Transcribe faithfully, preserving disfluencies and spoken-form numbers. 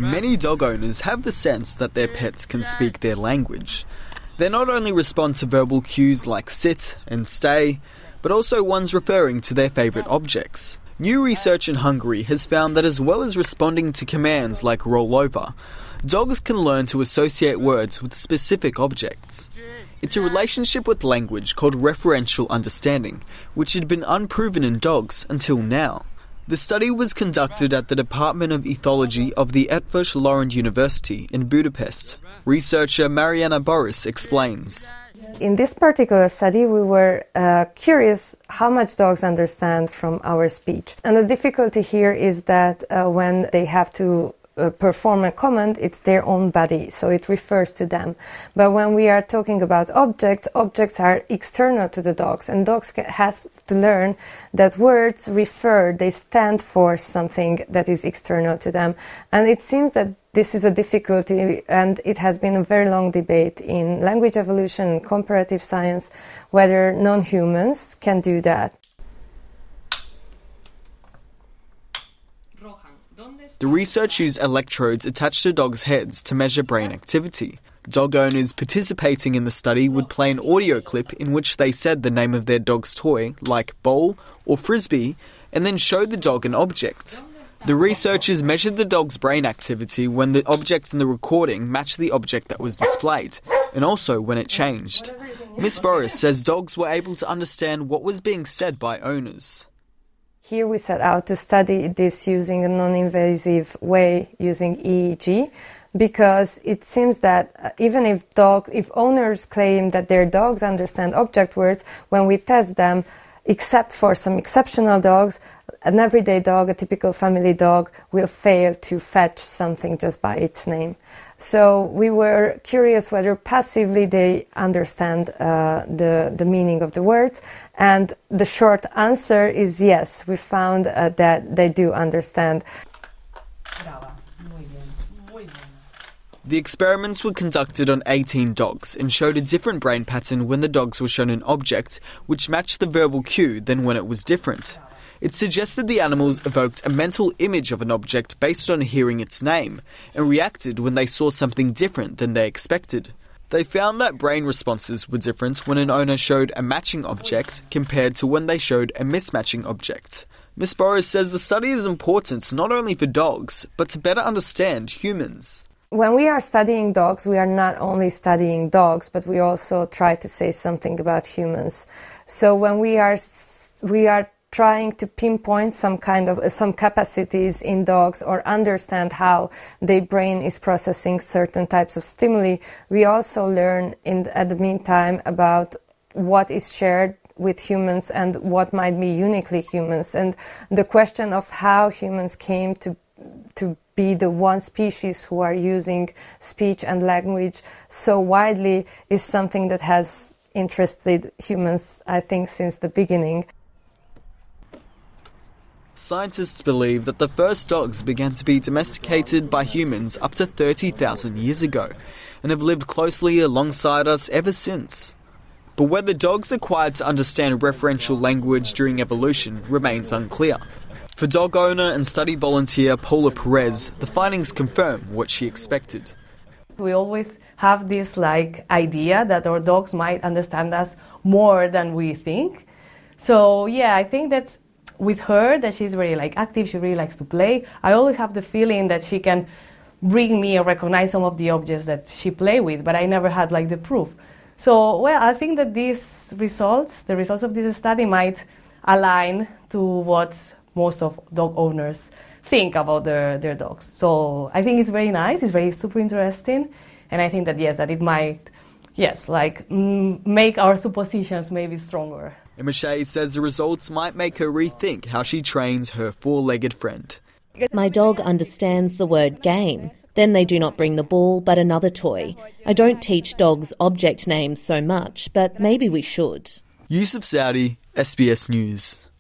Many dog owners have the sense that their pets can speak their language. They not only respond to verbal cues like sit and stay, but also ones referring to their favourite objects. New research in Hungary has found that as well as responding to commands like roll over, dogs can learn to associate words with specific objects. It's a relationship with language called referential understanding, which had been unproven in dogs until now. The study was conducted at the Department of Ethology of the Eötvös Loránd University in Budapest. Researcher Mariana Boris explains. In this particular study, we were uh, curious how much dogs understand from our speech. And the difficulty here is that uh, when they have to uh, perform a command, it's their own body, so it refers to them. But when we are talking about objects, objects are external to the dogs, and dogs have to learn that words refer, they stand for something that is external to them. And it seems that this is a difficulty, and it has been a very long debate in language evolution and comparative science whether non-humans can do that. The research used electrodes attached to dogs' heads to measure brain activity. Dog owners participating in the study would play an audio clip in which they said the name of their dog's toy, like ball or frisbee, and then showed the dog an object. The researchers measured the dog's brain activity when the object in the recording matched the object that was displayed, and also when it changed. Miss Boris says dogs were able to understand what was being said by owners. Here we set out to study this using a non-invasive way, using E E G, because it seems that even if dog, if owners claim that their dogs understand object words, when we test them, except for some exceptional dogs, an everyday dog, a typical family dog, will fail to fetch something just by its name. So we were curious whether passively they understand uh, the, the meaning of the words, and the short answer is yes. We found uh, that they do understand. The experiments were conducted on eighteen dogs and showed a different brain pattern when the dogs were shown an object which matched the verbal cue than when it was different. It suggested the animals evoked a mental image of an object based on hearing its name and reacted when they saw something different than they expected. They found that brain responses were different when an owner showed a matching object compared to when they showed a mismatching object. Miss Boris says the study is important not only for dogs, but to better understand humans. When we are studying dogs, we are not only studying dogs, but we also try to say something about humans. So when we are we are trying to pinpoint some kind of uh, some capacities in dogs or understand how their brain is processing certain types of stimuli, we also learn in at the meantime about what is shared with humans and what might be uniquely humans. And the question of how humans came to to be the one species who are using speech and language so widely is something that has interested humans, I think, since the beginning. Scientists believe that the first dogs began to be domesticated by humans up to thirty thousand years ago and have lived closely alongside us ever since. But whether dogs acquired to understand referential language during evolution remains unclear. For dog owner and study volunteer Paula Perez, the findings confirm what she expected. We always have this like idea that our dogs might understand us more than we think. So yeah, I think that's with her, that she's very like active, she really likes to play. I always have the feeling that she can bring me or recognize some of the objects that she play with, but I never had like the proof. So well, I think that these results, the results of this study might align to what most of dog owners think about their, their dogs. So I think it's very nice, it's very super interesting, and I think that yes, that it might, yes, like mm, make our suppositions maybe stronger. Imoshay says the results might make her rethink how she trains her four-legged friend. My dog understands the word game. Then they do not bring the ball, but another toy. I don't teach dogs object names so much, but maybe we should. Yusuf Saudi, S B S News.